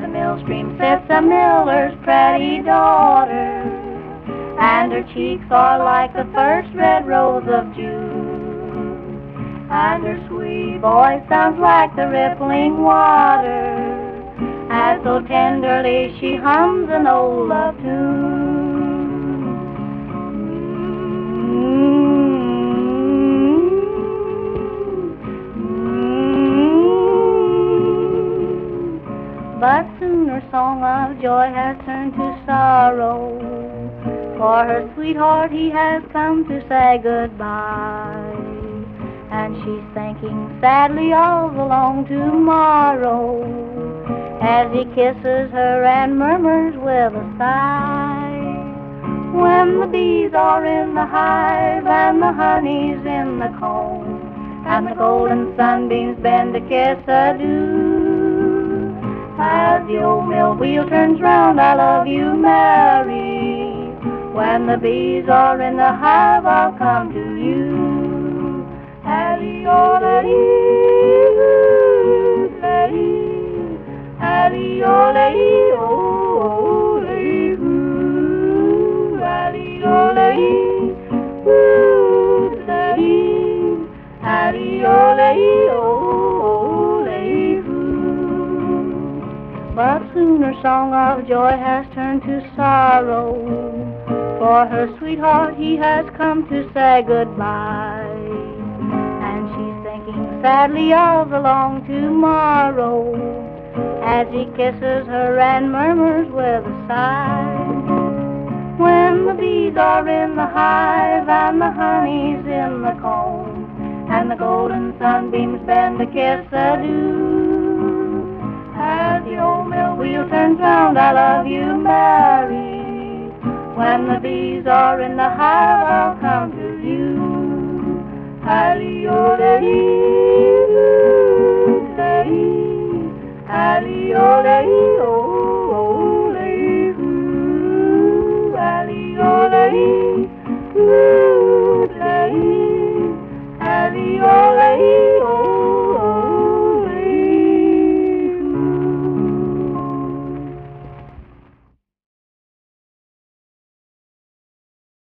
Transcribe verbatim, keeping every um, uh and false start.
the mill stream sits a miller's pretty daughter, and her cheeks are like the first red rose of June, and her sweet voice sounds like the rippling water, as so tenderly she hums an old love tune. But soon her song of joy has turned to sorrow, for her sweetheart he has come to say goodbye, and she's thinking sadly of the long tomorrow, as he kisses her and murmurs with a sigh, when the bees are in the hive and the honey's in the comb, and the golden sunbeams bend to kiss adieu. As the old mill wheel turns round, I love you, Mary. When the bees are in the hive, I'll come to you. Hally-o-lay-oo, lay-oo, hally-o-lay-oo, lay-oo, hally-o-lay-oo, lay-oo, hally-o-lay-oo. But soon her song of joy has turned to sorrow, for her sweetheart he has come to say goodbye, and she's thinking sadly of the long tomorrow, as he kisses her and murmurs with a sigh, when the bees are in the hive and the honey's in the comb, and the golden sunbeams bend to kiss adieu. As the old mill wheel turns round, I love you, Mary. When the bees are in the hive, I'll come.